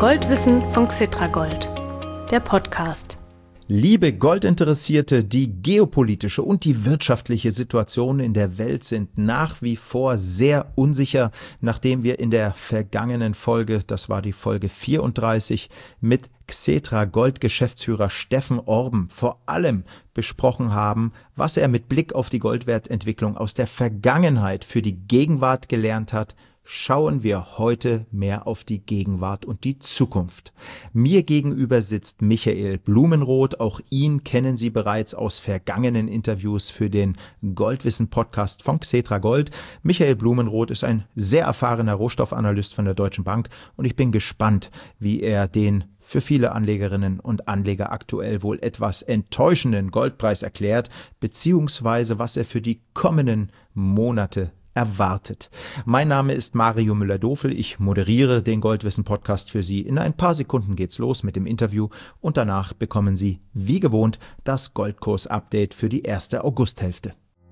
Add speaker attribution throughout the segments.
Speaker 1: Goldwissen von Xetragold, der Podcast.
Speaker 2: Liebe Goldinteressierte, die geopolitische und die wirtschaftliche Situation in der Welt sind nach wie vor sehr unsicher, nachdem wir in der vergangenen Folge, das war die Folge 34, mit Xetragold-Geschäftsführer Steffen Orben vor allem besprochen haben, was er mit Blick auf die Goldwertentwicklung aus der Vergangenheit für die Gegenwart gelernt hat, schauen wir heute mehr auf die Gegenwart und die Zukunft. Mir gegenüber sitzt Michael Blumenroth. Auch ihn kennen Sie bereits aus vergangenen Interviews für den Goldwissen-Podcast von Xetragold. Michael Blumenroth ist ein sehr erfahrener Rohstoffanalyst von der Deutschen Bank und ich bin gespannt, wie er den für viele Anlegerinnen und Anleger aktuell wohl etwas enttäuschenden Goldpreis erklärt, beziehungsweise was er für die kommenden Monate erwartet. Mein Name ist Mario Müller-Dofel. Ich moderiere den Goldwissen-Podcast für Sie. In ein paar Sekunden geht's los mit dem Interview und danach bekommen Sie, wie gewohnt, das Goldkurs-Update für die erste Augusthälfte.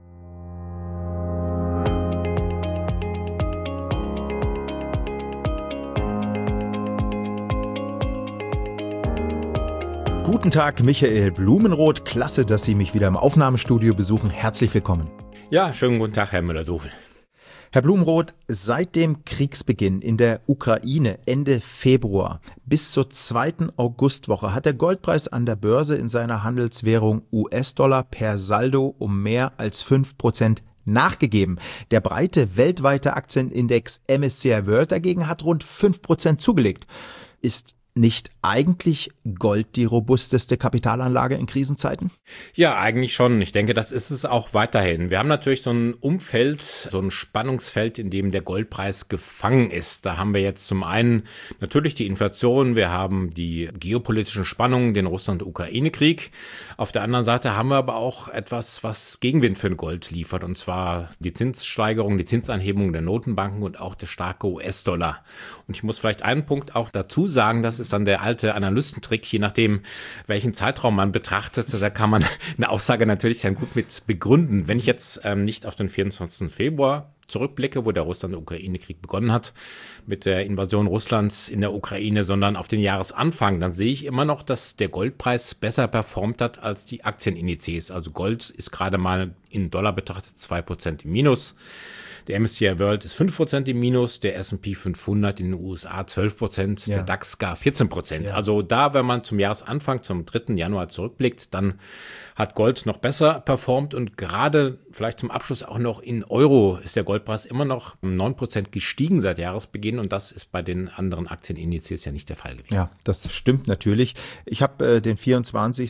Speaker 2: Guten Tag, Michael Blumenroth. Klasse, dass Sie mich wieder im Aufnahmestudio besuchen. Herzlich willkommen.
Speaker 3: Ja, schönen guten Tag, Herr Müller-Dofel.
Speaker 2: Herr Blumenroth, seit dem Kriegsbeginn in der Ukraine Ende Februar bis zur 2. Augustwoche hat der Goldpreis an der Börse in seiner Handelswährung US-Dollar per Saldo um mehr als 5% nachgegeben. Der breite weltweite Aktienindex MSCI World dagegen hat rund 5% zugelegt. Ist nicht eigentlich Gold die robusteste Kapitalanlage in Krisenzeiten?
Speaker 3: Ja, eigentlich schon. Ich denke, das ist es auch weiterhin. Wir haben natürlich so ein Umfeld, so ein Spannungsfeld, in dem der Goldpreis gefangen ist. Da haben wir jetzt zum einen natürlich die Inflation, wir haben die geopolitischen Spannungen, den Russland-Ukraine-Krieg. Auf der anderen Seite haben wir aber auch etwas, was Gegenwind für Gold liefert, und zwar die Zinssteigerung, die Zinsanhebung der Notenbanken und auch der starke US-Dollar. Und ich muss vielleicht einen Punkt auch dazu sagen, das ist dann der alte Analystentrick, je nachdem, welchen Zeitraum man betrachtet, da kann man eine Aussage natürlich dann gut mit begründen. Wenn ich jetzt nicht auf den 24. Februar zurückblicke, wo der Russland-Ukraine-Krieg begonnen hat, mit der Invasion Russlands in der Ukraine, sondern auf den Jahresanfang, dann sehe ich immer noch, dass der Goldpreis besser performt hat als die Aktienindizes. Also Gold ist gerade mal in Dollar betrachtet 2% im Minus. Der MSCI World ist 5% im Minus, der S&P 500 in den USA 12%, der DAX gar 14%. Ja. Also da, wenn man zum Jahresanfang, zum 3. Januar zurückblickt, dann hat Gold noch besser performt und gerade vielleicht zum Abschluss auch noch in Euro ist der Goldpreis immer noch um 9% gestiegen seit Jahresbeginn und das ist bei den anderen Aktienindizes ja nicht der Fall gewesen.
Speaker 2: Ja, das stimmt natürlich. Ich habe den 24.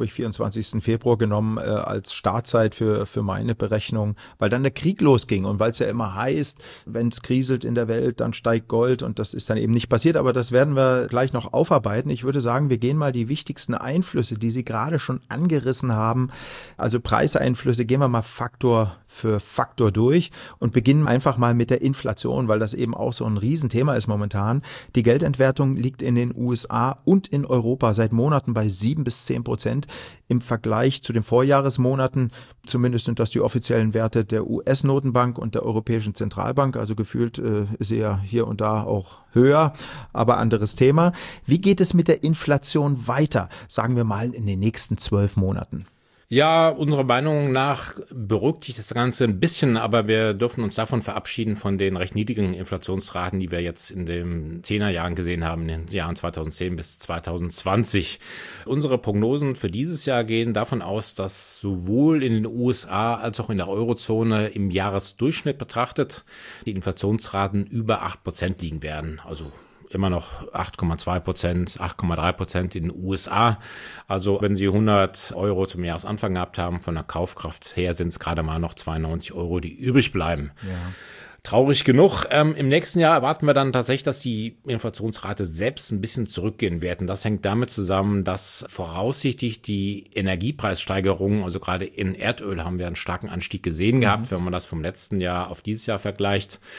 Speaker 2: Februar genommen als Startzeit für meine Berechnung, weil dann der Krieg losging und weil es ja immer heißt, wenn es kriselt in der Welt, dann steigt Gold und das ist dann eben nicht passiert, aber das werden wir gleich noch aufarbeiten. Ich würde sagen, wir gehen mal die wichtigsten Einflüsse, die Sie gerade schon angerissen haben, also Preiseinflüsse, gehen wir mal Faktor für Faktor durch und beginnen einfach mal mit der Inflation, weil das eben auch so ein Riesenthema ist momentan. Die Geldentwertung liegt in den USA und in Europa seit Monaten bei 7-10%. Im Vergleich zu den Vorjahresmonaten, zumindest sind das die offiziellen Werte der US-Notenbank und der Europäischen Zentralbank, also gefühlt ist sie ja hier und da auch höher, aber anderes Thema. Wie geht es mit der Inflation weiter, sagen wir mal in den nächsten 12 Monaten?
Speaker 3: Ja, unserer Meinung nach beruhigt sich das Ganze ein bisschen, aber wir dürfen uns davon verabschieden von den recht niedrigen Inflationsraten, die wir jetzt in den 10er Jahren gesehen haben, in den Jahren 2010 bis 2020. Unsere Prognosen für dieses Jahr gehen davon aus, dass sowohl in den USA als auch in der Eurozone im Jahresdurchschnitt betrachtet die Inflationsraten über 8% liegen werden, also immer noch 8,2%, 8,3% in den USA. Also wenn Sie 100 Euro zum Jahresanfang gehabt haben, von der Kaufkraft her sind es gerade mal noch 92 Euro, die übrig bleiben. Ja. Traurig genug. Im nächsten Jahr erwarten wir dann tatsächlich, dass die Inflationsrate selbst ein bisschen zurückgehen wird. Und das hängt damit zusammen, dass voraussichtlich die Energiepreissteigerungen, also gerade in Erdöl haben wir einen starken Anstieg gesehen gehabt, wenn man das vom letzten Jahr auf dieses Jahr vergleicht.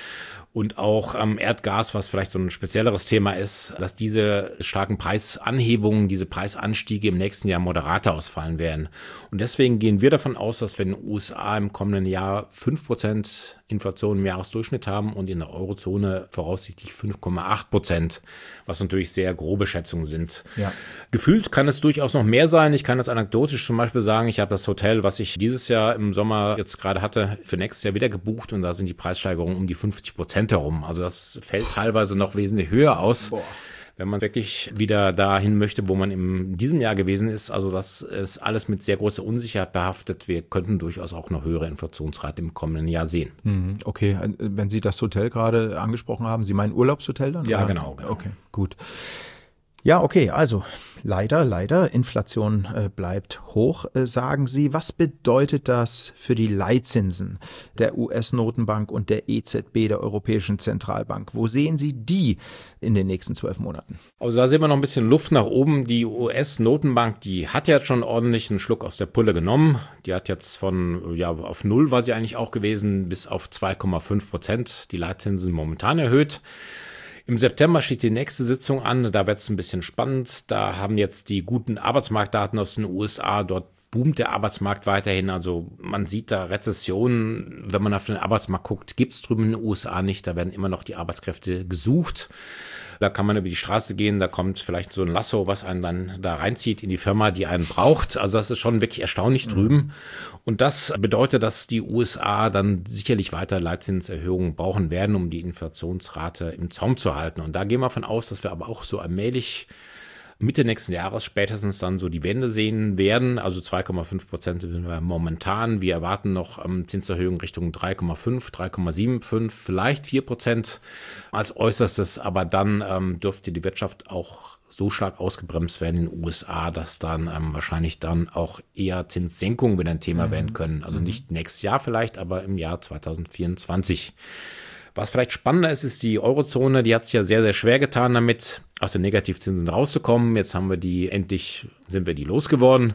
Speaker 3: und auch Erdgas, was vielleicht so ein spezielleres Thema ist, dass diese starken Preisanhebungen, diese Preisanstiege im nächsten Jahr moderater ausfallen werden. Und deswegen gehen wir davon aus, dass wir in den USA im kommenden Jahr 5% Inflation im Jahresdurchschnitt haben und in der Eurozone voraussichtlich 5,8%, was natürlich sehr grobe Schätzungen sind.
Speaker 2: Ja.
Speaker 3: Gefühlt kann es durchaus noch mehr sein. Ich kann das anekdotisch zum Beispiel sagen, ich habe das Hotel, was ich dieses Jahr im Sommer jetzt gerade hatte, für nächstes Jahr wieder gebucht und da sind die Preissteigerungen um die 50% herum. Also das fällt teilweise noch wesentlich höher aus.
Speaker 2: Boah.
Speaker 3: Wenn man wirklich wieder dahin möchte, wo man in diesem Jahr gewesen ist. Also das ist alles mit sehr großer Unsicherheit behaftet. Wir könnten durchaus auch eine höhere Inflationsrate im kommenden Jahr sehen.
Speaker 2: Okay, wenn Sie das Hotel gerade angesprochen haben, Sie meinen Urlaubshotel dann?
Speaker 3: Ja,
Speaker 2: oder?
Speaker 3: genau.
Speaker 2: Okay, gut. Ja, okay, also leider, Inflation bleibt hoch, sagen Sie. Was bedeutet das für die Leitzinsen der US-Notenbank und der EZB, der Europäischen Zentralbank? Wo sehen Sie die in den nächsten 12 Monaten?
Speaker 3: Also da sehen wir noch ein bisschen Luft nach oben. Die US-Notenbank, die hat jetzt schon ordentlich einen Schluck aus der Pulle genommen. Die hat jetzt auf 0 war sie eigentlich auch gewesen, bis auf 2,5%. Die Leitzinsen momentan erhöht. Im September steht die nächste Sitzung an, da wird es ein bisschen spannend. Da haben jetzt die guten Arbeitsmarktdaten aus den USA, dort boomt der Arbeitsmarkt weiterhin. Also man sieht da Rezessionen, wenn man auf den Arbeitsmarkt guckt, gibt es drüben in den USA nicht. Da werden immer noch die Arbeitskräfte gesucht. Da kann man über die Straße gehen, da kommt vielleicht so ein Lasso, was einen dann da reinzieht in die Firma, die einen braucht. Also das ist schon wirklich erstaunlich drüben. Und das bedeutet, dass die USA dann sicherlich weiter Leitzinserhöhungen brauchen werden, um die Inflationsrate im Zaum zu halten. Und da gehen wir davon aus, dass wir aber auch so allmählich Mitte nächsten Jahres spätestens dann so die Wende sehen werden. Also 2,5% sind wir momentan. Wir erwarten noch Zinserhöhungen Richtung 3,5, 3,75, vielleicht 4% als Äußerstes. Aber dann dürfte die Wirtschaft auch so stark ausgebremst werden in den USA, dass dann wahrscheinlich dann auch eher Zinssenkungen wieder ein Thema werden können. Also nicht nächstes Jahr vielleicht, aber im Jahr 2024. Was vielleicht spannender ist, ist die Eurozone. Die hat es ja sehr, sehr schwer getan, damit aus den Negativzinsen rauszukommen. Jetzt sind wir die losgeworden.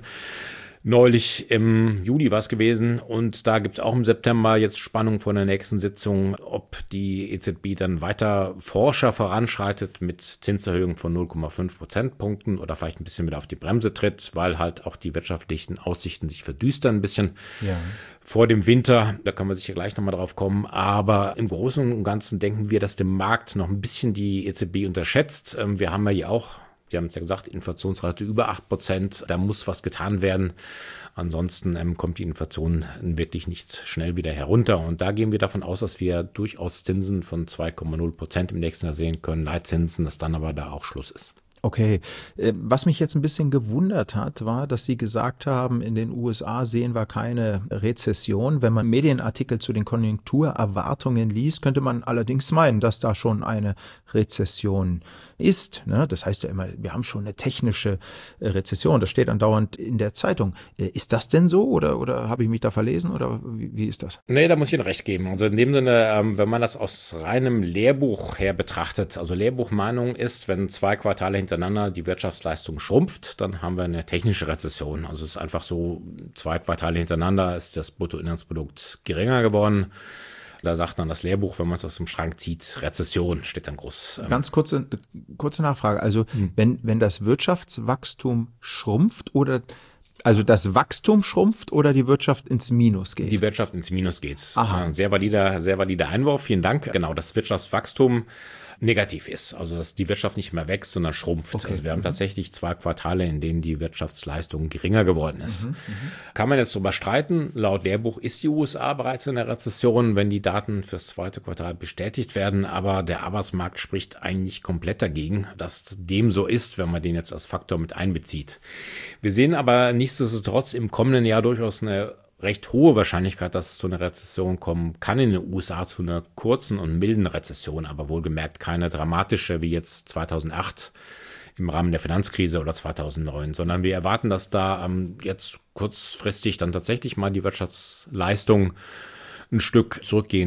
Speaker 3: Neulich im Juli war es gewesen und da gibt es auch im September jetzt Spannung vor der nächsten Sitzung, ob die EZB dann weiter forscher voranschreitet mit Zinserhöhungen von 0,5 Prozentpunkten oder vielleicht ein bisschen wieder auf die Bremse tritt, weil halt auch die wirtschaftlichen Aussichten sich verdüstern ein bisschen. Ja. Vor dem Winter, da können wir sicher gleich nochmal drauf kommen, aber im Großen und Ganzen denken wir, dass der Markt noch ein bisschen die EZB unterschätzt. Wir haben ja hier auch, Sie haben es ja gesagt, Inflationsrate über 8%, da muss was getan werden. Ansonsten kommt die Inflation wirklich nicht schnell wieder herunter. Und da gehen wir davon aus, dass wir durchaus Zinsen von 2,0% im nächsten Jahr sehen können, Leitzinsen, dass dann aber da auch Schluss ist.
Speaker 2: Okay, was mich jetzt ein bisschen gewundert hat, war, dass Sie gesagt haben, in den USA sehen wir keine Rezession. Wenn man Medienartikel zu den Konjunkturerwartungen liest, könnte man allerdings meinen, dass da schon eine Rezession ist. Ne? Das heißt ja immer, wir haben schon eine technische Rezession. Das steht andauernd in der Zeitung. Ist das denn so oder habe ich mich da verlesen oder wie ist das?
Speaker 3: Nee, da muss ich Ihnen recht geben. Also in dem Sinne, wenn man das aus reinem Lehrbuch her betrachtet, also Lehrbuchmeinung ist, wenn 2 Quartale hintereinander die Wirtschaftsleistung schrumpft, dann haben wir eine technische Rezession. Also es ist einfach so, 2 Quartale hintereinander ist das Bruttoinlandsprodukt geringer geworden. Da sagt dann das Lehrbuch, wenn man es aus dem Schrank zieht, Rezession steht dann groß.
Speaker 2: Ganz kurze Nachfrage. Also wenn das Wirtschaftswachstum schrumpft oder also das Wachstum schrumpft oder die Wirtschaft ins Minus geht?
Speaker 3: Die Wirtschaft ins Minus geht. Aha. Sehr valider Einwurf. Vielen Dank. Genau, das Wirtschaftswachstum negativ ist. Also dass die Wirtschaft nicht mehr wächst, sondern schrumpft. Okay. Also wir haben tatsächlich 2 Quartale, in denen die Wirtschaftsleistung geringer geworden ist. Kann man jetzt darüber streiten. Laut Lehrbuch ist die USA bereits in der Rezession, wenn die Daten fürs 2. Quartal bestätigt werden. Aber der Arbeitsmarkt spricht eigentlich komplett dagegen, dass dem so ist, wenn man den jetzt als Faktor mit einbezieht. Wir sehen aber nichtsdestotrotz im kommenden Jahr durchaus eine recht hohe Wahrscheinlichkeit, dass es zu einer Rezession kommen kann in den USA, zu einer kurzen und milden Rezession, aber wohlgemerkt keine dramatische wie jetzt 2008 im Rahmen der Finanzkrise oder 2009, sondern wir erwarten, dass da jetzt kurzfristig dann tatsächlich mal die Wirtschaftsleistung ein Stück zurückgehen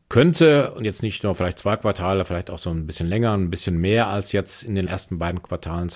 Speaker 3: könnte, und jetzt nicht nur vielleicht 2 Quartale, vielleicht auch so ein bisschen länger, ein bisschen mehr als jetzt in den ersten beiden Quartalen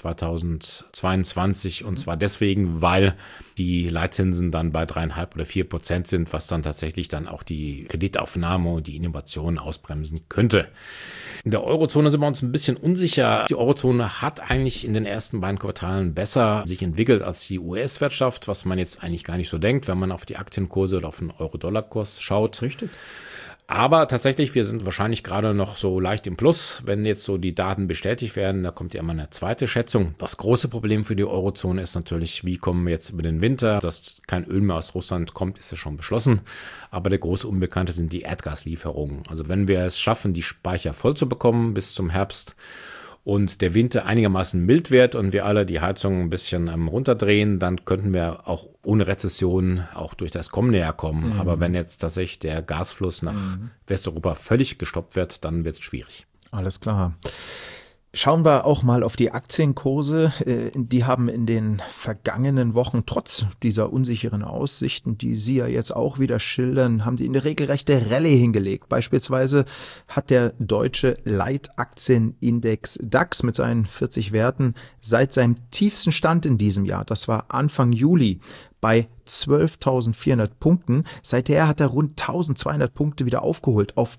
Speaker 3: 2022. Und zwar deswegen, weil die Leitzinsen dann bei 3,5 oder 4% sind, was dann tatsächlich dann auch die Kreditaufnahme und die Innovation ausbremsen könnte. In der Eurozone sind wir uns ein bisschen unsicher. Die Eurozone hat eigentlich in den ersten beiden Quartalen besser sich entwickelt als die US-Wirtschaft, was man jetzt eigentlich gar nicht so denkt, wenn man auf die Aktienkurse oder auf den Euro-Dollar-Kurs schaut.
Speaker 2: Richtig.
Speaker 3: Aber tatsächlich, wir sind wahrscheinlich gerade noch so leicht im Plus. Wenn jetzt so die Daten bestätigt werden, da kommt ja immer eine zweite Schätzung. Das große Problem für die Eurozone ist natürlich, wie kommen wir jetzt über den Winter? Dass kein Öl mehr aus Russland kommt, ist ja schon beschlossen. Aber der große Unbekannte sind die Erdgaslieferungen. Also wenn wir es schaffen, die Speicher voll zu bekommen bis zum Herbst, und der Winter einigermaßen mild wird und wir alle die Heizung ein bisschen runterdrehen, dann könnten wir auch ohne Rezession auch durch das kommende Jahr kommen. Aber wenn jetzt tatsächlich der Gasfluss nach Westeuropa völlig gestoppt wird, dann wird es schwierig.
Speaker 2: Alles klar. Schauen wir auch mal auf die Aktienkurse. Die haben in den vergangenen Wochen, trotz dieser unsicheren Aussichten, die Sie ja jetzt auch wieder schildern, haben die eine regelrechte Rallye hingelegt. Beispielsweise hat der deutsche Leitaktienindex DAX mit seinen 40 Werten seit seinem tiefsten Stand in diesem Jahr, das war Anfang Juli, bei 12.400 Punkten. Seither hat er rund 1.200 Punkte wieder aufgeholt auf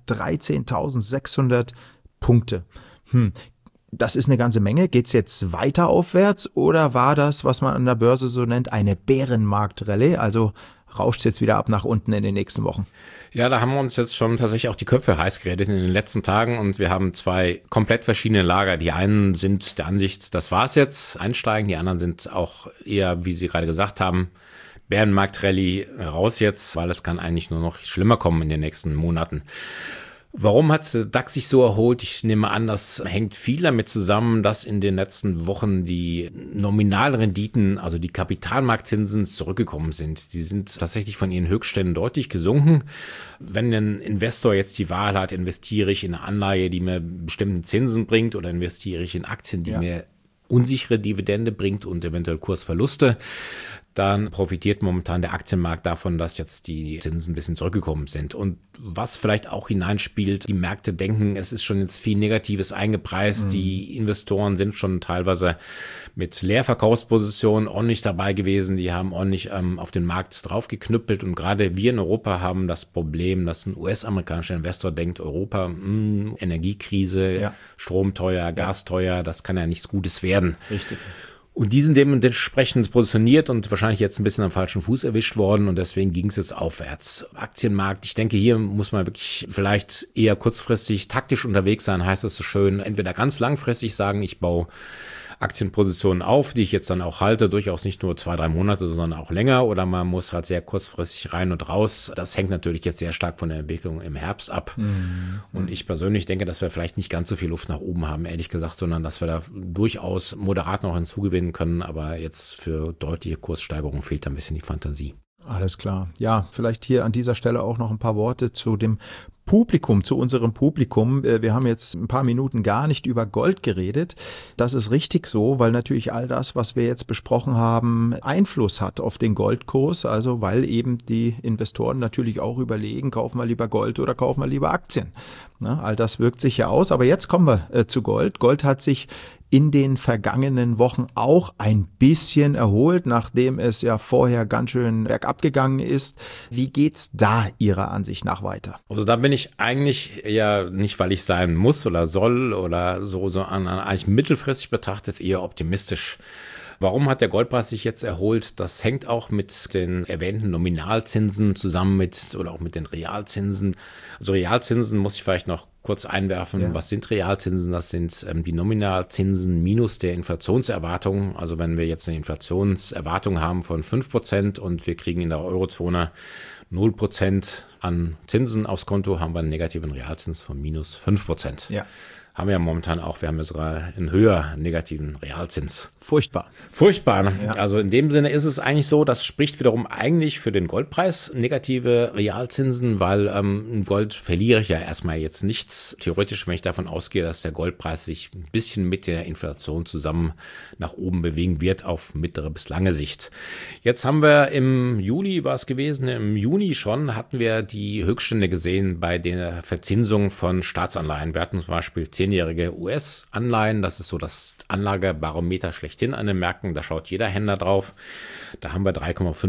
Speaker 2: 13.600 Punkte. Das ist eine ganze Menge. Geht es jetzt weiter aufwärts oder war das, was man an der Börse so nennt, eine Bärenmarktrallye? Also rauscht es jetzt wieder ab nach unten in den nächsten Wochen?
Speaker 3: Ja, da haben wir uns jetzt schon tatsächlich auch die Köpfe heiß geredet in den letzten Tagen und wir haben 2 komplett verschiedene Lager. Die einen sind der Ansicht, das war's jetzt, einsteigen. Die anderen sind auch eher, wie Sie gerade gesagt haben, Bärenmarktrallye, raus jetzt, weil es kann eigentlich nur noch schlimmer kommen in den nächsten Monaten. Warum hat der DAX sich so erholt? Ich nehme an, das hängt viel damit zusammen, dass in den letzten Wochen die Nominalrenditen, also die Kapitalmarktzinsen, zurückgekommen sind. Die sind tatsächlich von ihren Höchstständen deutlich gesunken. Wenn ein Investor jetzt die Wahl hat, investiere ich in eine Anleihe, die mir bestimmte Zinsen bringt, oder investiere ich in Aktien, die mir unsichere Dividende bringt und eventuell Kursverluste, dann profitiert momentan der Aktienmarkt davon, dass jetzt die Zinsen ein bisschen zurückgekommen sind. Und was vielleicht auch hineinspielt, die Märkte denken, es ist schon jetzt viel Negatives eingepreist. Die Investoren sind schon teilweise mit Leerverkaufspositionen ordentlich dabei gewesen. Die haben ordentlich auf den Markt draufgeknüppelt. Und gerade wir in Europa haben das Problem, dass ein US-amerikanischer Investor denkt, Europa, Energiekrise, Strom teuer, Gas teuer, das kann ja nichts Gutes werden.
Speaker 2: Richtig.
Speaker 3: Und die sind dementsprechend positioniert und wahrscheinlich jetzt ein bisschen am falschen Fuß erwischt worden und deswegen ging es jetzt aufwärts. Aktienmarkt, ich denke, hier muss man wirklich vielleicht eher kurzfristig taktisch unterwegs sein, heißt das so schön. Entweder ganz langfristig sagen, ich baue Aktienpositionen auf, die ich jetzt dann auch halte, durchaus nicht nur 2-3 Monate, sondern auch länger, oder man muss halt sehr kurzfristig rein und raus. Das hängt natürlich jetzt sehr stark von der Entwicklung im Herbst ab. Und ich persönlich denke, dass wir vielleicht nicht ganz so viel Luft nach oben haben, ehrlich gesagt, sondern dass wir da durchaus moderat noch hinzugewinnen können, aber jetzt für deutliche Kurssteigerungen fehlt da ein bisschen die Fantasie.
Speaker 2: Alles klar. Ja, vielleicht hier an dieser Stelle auch noch ein paar Worte zu dem Publikum, zu unserem Publikum. Wir haben jetzt ein paar Minuten gar nicht über Gold geredet. Das ist richtig so, weil natürlich all das, was wir jetzt besprochen haben, Einfluss hat auf den Goldkurs. Also weil eben die Investoren natürlich auch überlegen, kaufen wir lieber Gold oder kaufen wir lieber Aktien. All das wirkt sich ja aus. Aber jetzt kommen wir zu Gold. Gold hat sich in den vergangenen Wochen auch ein bisschen erholt, nachdem es ja vorher ganz schön bergab gegangen ist. Wie geht's da Ihrer Ansicht nach weiter?
Speaker 3: Also da bin ich eigentlich eher nicht, weil ich sein muss oder soll oder so eigentlich mittelfristig betrachtet eher optimistisch. Warum hat der Goldpreis sich jetzt erholt? Das hängt auch mit den erwähnten Nominalzinsen zusammen oder auch mit den Realzinsen. Also Realzinsen muss ich vielleicht noch kurz einwerfen. Ja. Was sind Realzinsen? Das sind die Nominalzinsen minus der Inflationserwartung. Also wenn wir jetzt eine Inflationserwartung haben von 5% und wir kriegen in der Eurozone 0% an Zinsen aufs Konto, haben wir einen negativen Realzins von minus 5%.
Speaker 2: Ja.
Speaker 3: haben wir ja momentan auch, wir haben ja sogar einen höher negativen Realzins.
Speaker 2: Furchtbar.
Speaker 3: Furchtbar.
Speaker 2: Ja.
Speaker 3: Also in dem Sinne ist es eigentlich so, das spricht wiederum eigentlich für den Goldpreis, negative Realzinsen, weil im Gold verliere ich ja erstmal jetzt nichts. Theoretisch, wenn ich davon ausgehe, dass der Goldpreis sich ein bisschen mit der Inflation zusammen nach oben bewegen wird auf mittlere bis lange Sicht. Jetzt haben wir im Juli, war es gewesen, im Juni schon, hatten wir die Höchststände gesehen bei der Verzinsung von Staatsanleihen. Wir hatten zum Beispiel 10-jährige US-Anleihen, das ist so das Anlagebarometer schlechthin an den Märkten, da schaut jeder Händler drauf. Da haben wir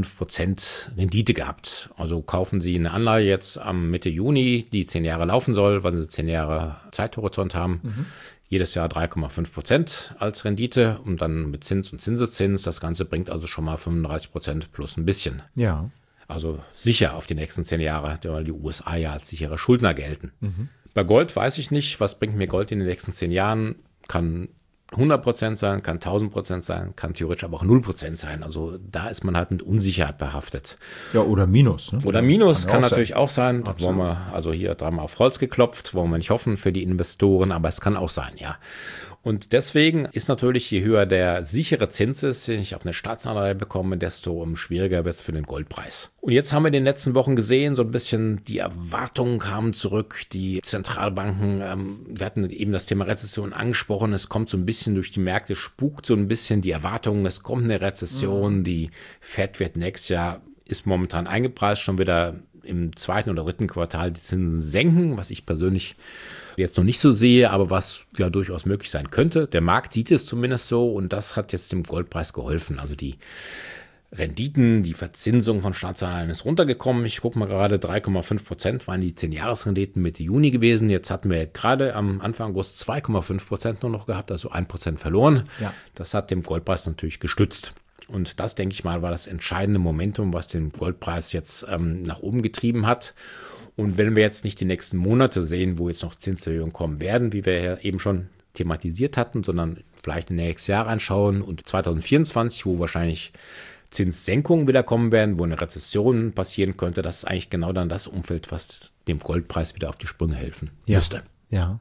Speaker 3: 3,5% Rendite gehabt. Also kaufen Sie eine Anleihe jetzt am Mitte Juni, die 10 Jahre laufen soll, weil Sie 10 Jahre Zeithorizont haben. Jedes Jahr 3,5% als Rendite und dann mit Zins und Zinseszins. Das Ganze bringt also schon mal 35% plus ein bisschen.
Speaker 2: Ja.
Speaker 3: Also sicher auf die nächsten 10 Jahre, weil die USA ja als sichere Schuldner gelten. Bei Gold weiß ich nicht, was bringt mir Gold in den nächsten 10 Jahren. Kann 100% sein, kann 1000% sein, kann theoretisch aber auch 0% sein. Also da ist man halt mit Unsicherheit behaftet.
Speaker 2: Ja, oder Minus. Ne?
Speaker 3: Oder Minus kann
Speaker 2: auch
Speaker 3: natürlich auch sein. Da wollen wir, also hier dreimal auf Holz geklopft, wollen wir nicht hoffen für die Investoren, aber es kann auch sein, ja. Und deswegen ist natürlich, je höher der sichere Zins ist, den ich auf eine Staatsanleihe bekomme, desto schwieriger wird es für den Goldpreis. Und jetzt haben wir in den letzten Wochen gesehen, so ein bisschen die Erwartungen kamen zurück, die Zentralbanken, wir hatten eben das Thema Rezession angesprochen, es kommt so ein bisschen durch die Märkte, spukt so ein bisschen die Erwartungen, es kommt eine Rezession, die Fed wird nächstes Jahr, ist momentan eingepreist, schon wieder im 2. oder 3. Quartal die Zinsen senken, was ich persönlich jetzt noch nicht so sehe, aber was ja durchaus möglich sein könnte. Der Markt sieht es zumindest so und das hat jetzt dem Goldpreis geholfen. Also die Renditen, die Verzinsung von Staatsanleihen ist runtergekommen. Ich gucke mal gerade, 3,5% waren die 10-Jahres-Renditen Mitte Juni gewesen. Jetzt hatten wir gerade am Anfang August 2,5% nur noch gehabt, also 1% verloren.
Speaker 2: Ja.
Speaker 3: Das hat dem Goldpreis natürlich gestützt. Und das, denke ich mal, war das entscheidende Momentum, was den Goldpreis jetzt nach oben getrieben hat. Und wenn wir jetzt nicht die nächsten Monate sehen, wo jetzt noch Zinserhöhungen kommen werden, wie wir ja eben schon thematisiert hatten, sondern vielleicht in nächstes Jahr anschauen und 2024, wo wahrscheinlich Zinssenkungen wieder kommen werden, wo eine Rezession passieren könnte, das ist eigentlich genau dann das Umfeld, was dem Goldpreis wieder auf die Sprünge helfen müsste.
Speaker 2: Ja.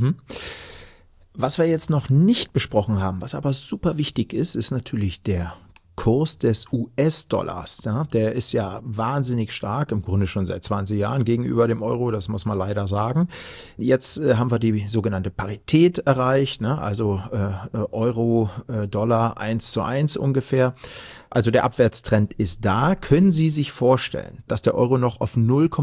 Speaker 2: Was wir jetzt noch nicht besprochen haben, was aber super wichtig ist, ist natürlich der Kurs des US-Dollars. Ja, der ist ja wahnsinnig stark, im Grunde schon seit 20 Jahren gegenüber dem Euro, das muss man leider sagen. Jetzt haben wir die sogenannte Parität erreicht, ne? Also Euro, Dollar 1:1 ungefähr. Also der Abwärtstrend ist da. Können Sie sich vorstellen, dass der Euro noch auf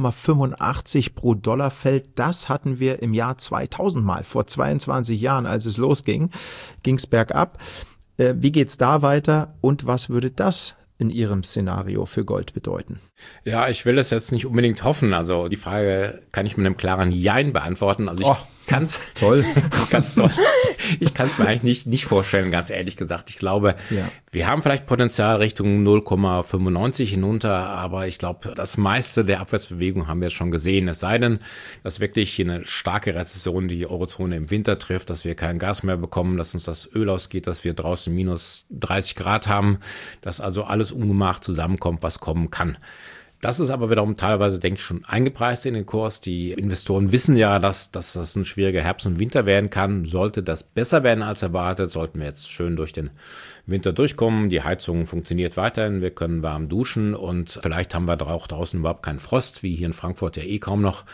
Speaker 2: 0,85 pro Dollar fällt? Das hatten wir im Jahr 2000 mal, vor 22 Jahren, als es losging, ging es bergab. Wie geht's da weiter und was würde das in Ihrem Szenario für Gold bedeuten?
Speaker 3: Ja, ich will es jetzt nicht unbedingt hoffen. Also die Frage kann ich mit einem klaren Jein beantworten. Also ich kann's
Speaker 2: toll.
Speaker 3: Ganz toll. Ich kann es mir eigentlich nicht vorstellen, ganz ehrlich gesagt. Ich glaube, wir haben vielleicht Potenzial Richtung 0,95 hinunter, aber ich glaube, das meiste der Abwärtsbewegung haben wir jetzt schon gesehen. Es sei denn, dass wirklich hier eine starke Rezession die Eurozone im Winter trifft, dass wir kein Gas mehr bekommen, dass uns das Öl ausgeht, dass wir draußen minus 30 Grad haben, dass also alles ungemacht zusammenkommt, was kommen kann. Das ist aber wiederum teilweise, denke ich, schon eingepreist in den Kurs. Die Investoren wissen ja, dass das ein schwieriger Herbst und Winter werden kann. Sollte das besser werden als erwartet, sollten wir jetzt schön durch den Winter durchkommen. Die Heizung funktioniert weiterhin, wir können warm duschen und vielleicht haben wir auch draußen überhaupt keinen Frost, wie hier in Frankfurt ja kaum noch.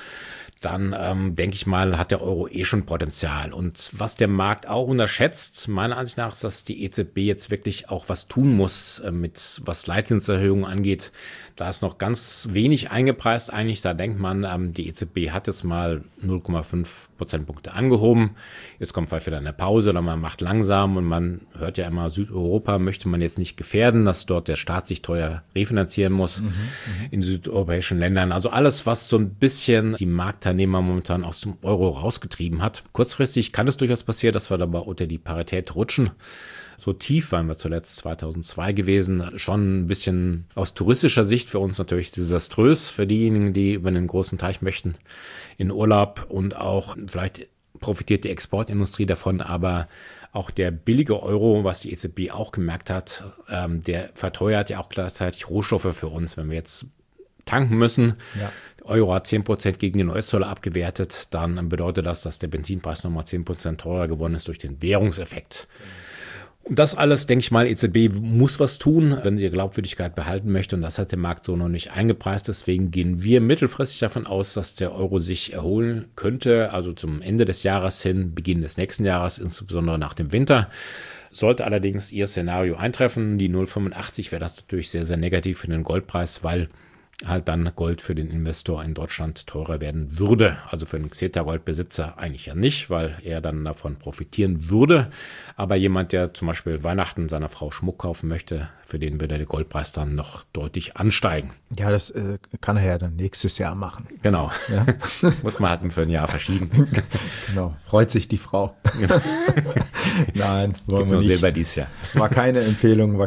Speaker 3: Dann denke ich mal, hat der Euro schon Potenzial. Und was der Markt auch unterschätzt, meiner Ansicht nach, ist, dass die EZB jetzt wirklich auch was tun muss, mit was Leitzinserhöhungen angeht. Da ist noch ganz wenig eingepreist eigentlich. Da denkt man, die EZB hat jetzt mal 0,5 Prozentpunkte angehoben. Jetzt kommt vielleicht wieder eine Pause oder man macht langsam und man hört ja immer, Südeuropa möchte man jetzt nicht gefährden, dass dort der Staat sich teuer refinanzieren muss in südeuropäischen Ländern. Also alles, was so ein bisschen die Marktteilnehmer momentan aus dem Euro rausgetrieben hat. Kurzfristig kann es durchaus passieren, dass wir dabei unter die Parität rutschen. So tief waren wir zuletzt 2002 gewesen. Schon ein bisschen aus touristischer Sicht für uns natürlich desaströs, für diejenigen, die über den großen Teich möchten in Urlaub und auch vielleicht profitiert die Exportindustrie davon, aber auch der billige Euro, was die EZB auch gemerkt hat, der verteuert ja auch gleichzeitig Rohstoffe für uns, wenn wir jetzt tanken müssen. Ja. Euro hat 10% gegen den US-Dollar abgewertet, dann bedeutet das, dass der Benzinpreis nochmal 10% teurer geworden ist durch den Währungseffekt. Und das alles, denke ich mal, EZB muss was tun, wenn sie ihre Glaubwürdigkeit behalten möchte. Und das hat der Markt so noch nicht eingepreist. Deswegen gehen wir mittelfristig davon aus, dass der Euro sich erholen könnte. Also zum Ende des Jahres hin, Beginn des nächsten Jahres, insbesondere nach dem Winter. Sollte allerdings Ihr Szenario eintreffen, die 0,85, wäre das natürlich sehr, sehr negativ für den Goldpreis, weil halt dann Gold für den Investor in Deutschland teurer werden würde. Also für den Xetra-Goldbesitzer eigentlich ja nicht, weil er dann davon profitieren würde. Aber jemand, der zum Beispiel Weihnachten seiner Frau Schmuck kaufen möchte, für den würde der Goldpreis dann noch deutlich ansteigen.
Speaker 2: Ja, das kann er ja dann nächstes Jahr machen.
Speaker 3: Genau. Ja? Muss man halt für ein Jahr verschieben.
Speaker 2: Genau. Freut sich die Frau.
Speaker 3: Genau.
Speaker 2: Nein, wollen
Speaker 3: wir
Speaker 2: nur
Speaker 3: nicht. Silber dies Jahr.
Speaker 2: War keine Empfehlung.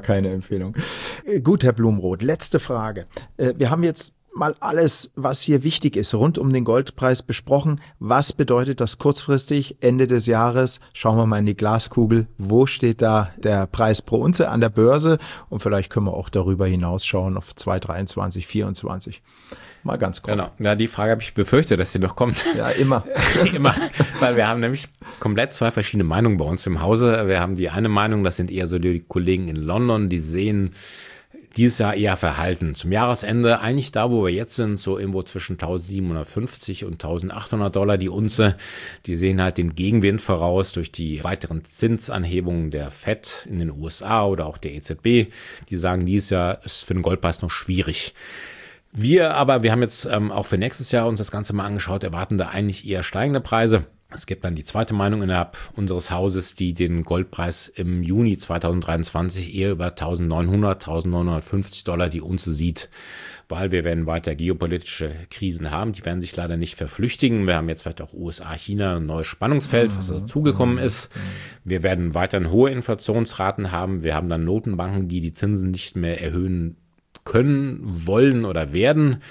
Speaker 2: Gut, Herr Blumroth, letzte Frage. Wir haben jetzt mal alles, was hier wichtig ist, rund um den Goldpreis besprochen. Was bedeutet das kurzfristig, Ende des Jahres? Schauen wir mal in die Glaskugel. Wo steht da der Preis pro Unze an der Börse? Und vielleicht können wir auch darüber hinausschauen auf 2023, 2024. Mal ganz grob.
Speaker 3: Genau. Ja, die Frage habe ich befürchtet, dass sie noch kommt.
Speaker 2: Ja, immer.
Speaker 3: Immer. Weil wir haben nämlich komplett zwei verschiedene Meinungen bei uns im Hause. Wir haben die eine Meinung, das sind eher so die Kollegen in London, die sehen dieses Jahr eher verhalten. Zum Jahresende eigentlich da, wo wir jetzt sind, so irgendwo zwischen 1.750 und 1.800 Dollar die Unze. Die sehen halt den Gegenwind voraus durch die weiteren Zinsanhebungen der FED in den USA oder auch der EZB. Die sagen, dieses Jahr ist für den Goldpreis noch schwierig. Wir haben jetzt auch für nächstes Jahr uns das Ganze mal angeschaut, erwarten da eigentlich eher steigende Preise. Es gibt dann die zweite Meinung innerhalb unseres Hauses, die den Goldpreis im Juni 2023 eher über 1.900, 1.950 Dollar die Unze sieht, weil wir werden weiter geopolitische Krisen haben. Die werden sich leider nicht verflüchtigen. Wir haben jetzt vielleicht auch USA, China, ein neues Spannungsfeld, was dazugekommen ist. Wir werden weiterhin hohe Inflationsraten haben. Wir haben dann Notenbanken, die die Zinsen nicht mehr erhöhen können, wollen oder werden.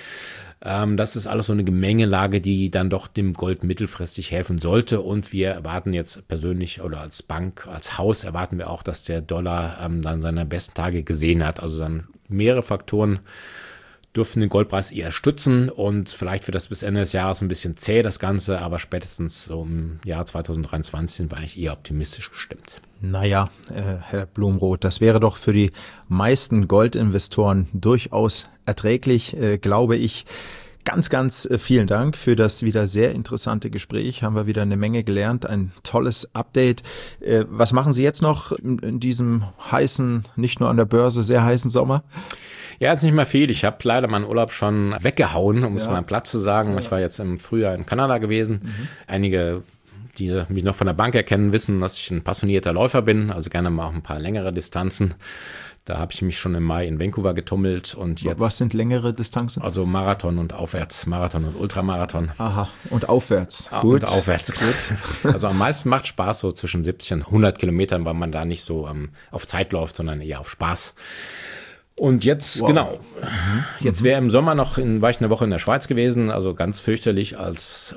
Speaker 3: Das ist alles so eine Gemengelage, die dann doch dem Gold mittelfristig helfen sollte. Und wir erwarten jetzt persönlich oder als Bank, als Haus erwarten wir auch, dass der Dollar dann seine besten Tage gesehen hat. Also dann mehrere Faktoren dürfen den Goldpreis eher stützen und vielleicht wird das bis Ende des Jahres ein bisschen zäh, das Ganze, aber spätestens so im Jahr 2023 sind wir eigentlich eher optimistisch gestimmt.
Speaker 2: Naja, Herr Blumroth, das wäre doch für die meisten Goldinvestoren durchaus erträglich, glaube ich. Ganz vielen Dank für das wieder sehr interessante Gespräch. Haben wir wieder eine Menge gelernt, ein tolles Update. Was machen Sie jetzt noch in diesem heißen, nicht nur an der Börse, sehr heißen Sommer?
Speaker 3: Ja, jetzt nicht mehr viel. Ich habe leider meinen Urlaub schon weggehauen, um es mal platt zu sagen. Ich war jetzt im Frühjahr in Kanada gewesen. Einige, die mich noch von der Bank erkennen, wissen, dass ich ein passionierter Läufer bin, also gerne mal auch ein paar längere Distanzen. Da habe ich mich schon im Mai in Vancouver getummelt und jetzt.
Speaker 2: Was sind längere Distanzen?
Speaker 3: Also Marathon und aufwärts, Marathon und Ultramarathon.
Speaker 2: Aha, und aufwärts.
Speaker 3: Gut. Und aufwärts, gut. Also am meisten macht Spaß so zwischen 70 und 100 Kilometern, weil man da nicht so auf Zeit läuft, sondern eher auf Spaß. Und jetzt, genau, jetzt wäre im Sommer war ich eine Woche in der Schweiz gewesen, also ganz fürchterlich als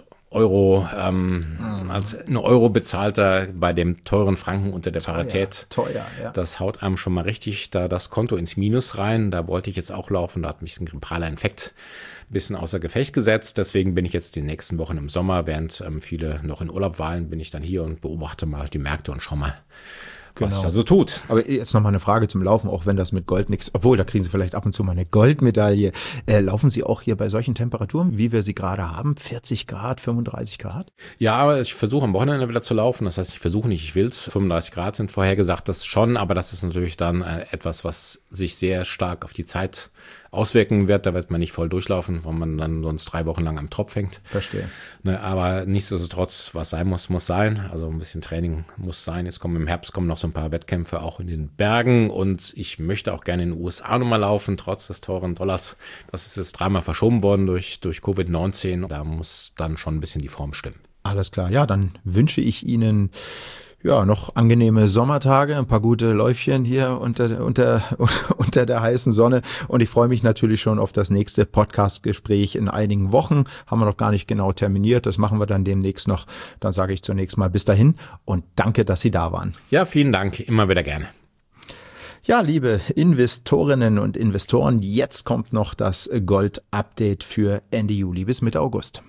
Speaker 3: als ein Euro-Bezahlter bei dem teuren Franken unter der Parität.
Speaker 2: Teuer, ja.
Speaker 3: Das haut einem schon mal richtig da das Konto ins Minus rein. Da wollte ich jetzt auch laufen, da hat mich ein grippaler Infekt ein bisschen außer Gefecht gesetzt. Deswegen bin ich jetzt die nächsten Wochen im Sommer, während viele noch in Urlaub weilen, bin ich dann hier und beobachte mal die Märkte und schau mal, was da so tut.
Speaker 2: Aber jetzt noch mal eine Frage zum Laufen, auch wenn das mit Gold nichts, obwohl da kriegen Sie vielleicht ab und zu mal eine Goldmedaille. Laufen Sie auch hier bei solchen Temperaturen, wie wir sie gerade haben, 40 Grad, 35 Grad?
Speaker 3: Ja, aber ich versuche am Wochenende wieder zu laufen. Das heißt, ich versuche nicht, ich will es. 35 Grad sind vorhergesagt, das schon, aber das ist natürlich dann etwas, was sich sehr stark auf die Zeit auswirken wird. Da wird man nicht voll durchlaufen, weil man dann sonst 3 Wochen lang am Tropf hängt.
Speaker 2: Verstehe.
Speaker 3: Ne, aber nichtsdestotrotz, was sein muss, muss sein. Also ein bisschen Training muss sein. Jetzt im Herbst kommen noch so ein paar Wettkämpfe auch in den Bergen und ich möchte auch gerne in den USA nochmal laufen, trotz des teuren Dollars. Das ist jetzt 3-mal verschoben worden durch Covid-19. Da muss dann schon ein bisschen die Form stimmen.
Speaker 2: Alles klar. Ja, dann wünsche ich Ihnen noch angenehme Sommertage, ein paar gute Läufchen hier unter der heißen Sonne und ich freue mich natürlich schon auf das nächste Podcast-Gespräch in einigen Wochen. Haben wir noch gar nicht genau terminiert, das machen wir dann demnächst noch. Dann sage ich zunächst mal bis dahin und danke, dass Sie da waren.
Speaker 3: Ja, vielen Dank, immer wieder gerne.
Speaker 2: Ja, liebe Investorinnen und Investoren, jetzt kommt noch das Gold-Update für Ende Juli bis Mitte August.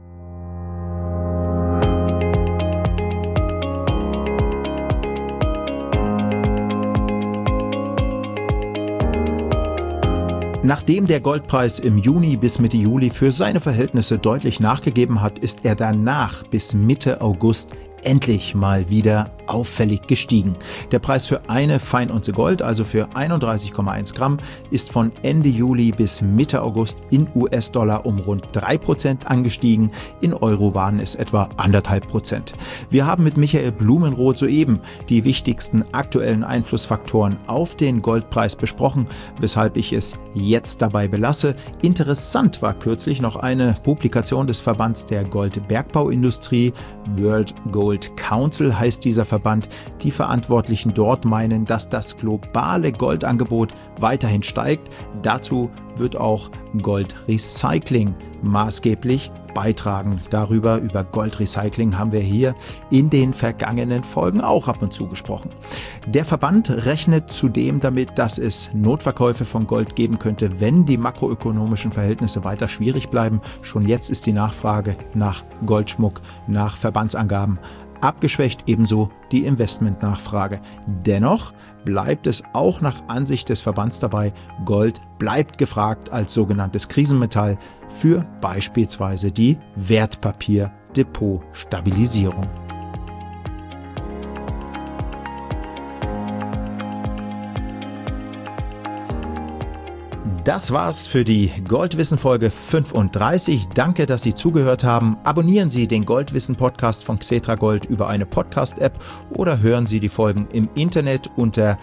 Speaker 2: Nachdem der Goldpreis im Juni bis Mitte Juli für seine Verhältnisse deutlich nachgegeben hat, ist er danach bis Mitte August endlich mal wieder auffällig gestiegen. Der Preis für eine Feinunze Gold, also für 31,1 Gramm, ist von Ende Juli bis Mitte August in US-Dollar um rund 3% angestiegen. In Euro waren es etwa 1,5%. Wir haben mit Michael Blumenroth soeben die wichtigsten aktuellen Einflussfaktoren auf den Goldpreis besprochen, weshalb ich es jetzt dabei belasse. Interessant war kürzlich noch eine Publikation des Verbands der Goldbergbauindustrie. World Gold Council heißt dieser Verband. Die Verantwortlichen dort meinen, dass das globale Goldangebot weiterhin steigt. Dazu wird auch Goldrecycling maßgeblich beitragen. Über Goldrecycling haben wir hier in den vergangenen Folgen auch ab und zu gesprochen. Der Verband rechnet zudem damit, dass es Notverkäufe von Gold geben könnte, wenn die makroökonomischen Verhältnisse weiter schwierig bleiben. Schon jetzt ist die Nachfrage nach Goldschmuck nach Verbandsangaben abgeschwächt, ebenso die Investmentnachfrage. Dennoch bleibt es auch nach Ansicht des Verbands dabei, Gold bleibt gefragt als sogenanntes Krisenmetall für beispielsweise die Wertpapierdepotstabilisierung. Das war's für die Goldwissen Folge 35. Danke, dass Sie zugehört haben. Abonnieren Sie den Goldwissen Podcast von Xetra Gold über eine Podcast-App oder hören Sie die Folgen im Internet unter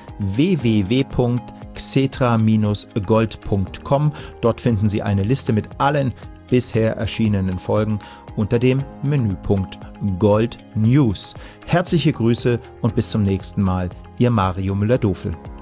Speaker 2: www.xetra-gold.com. Dort finden Sie eine Liste mit allen bisher erschienenen Folgen unter dem Menüpunkt Gold News. Herzliche Grüße und bis zum nächsten Mal. Ihr Mario Müller-Dofel.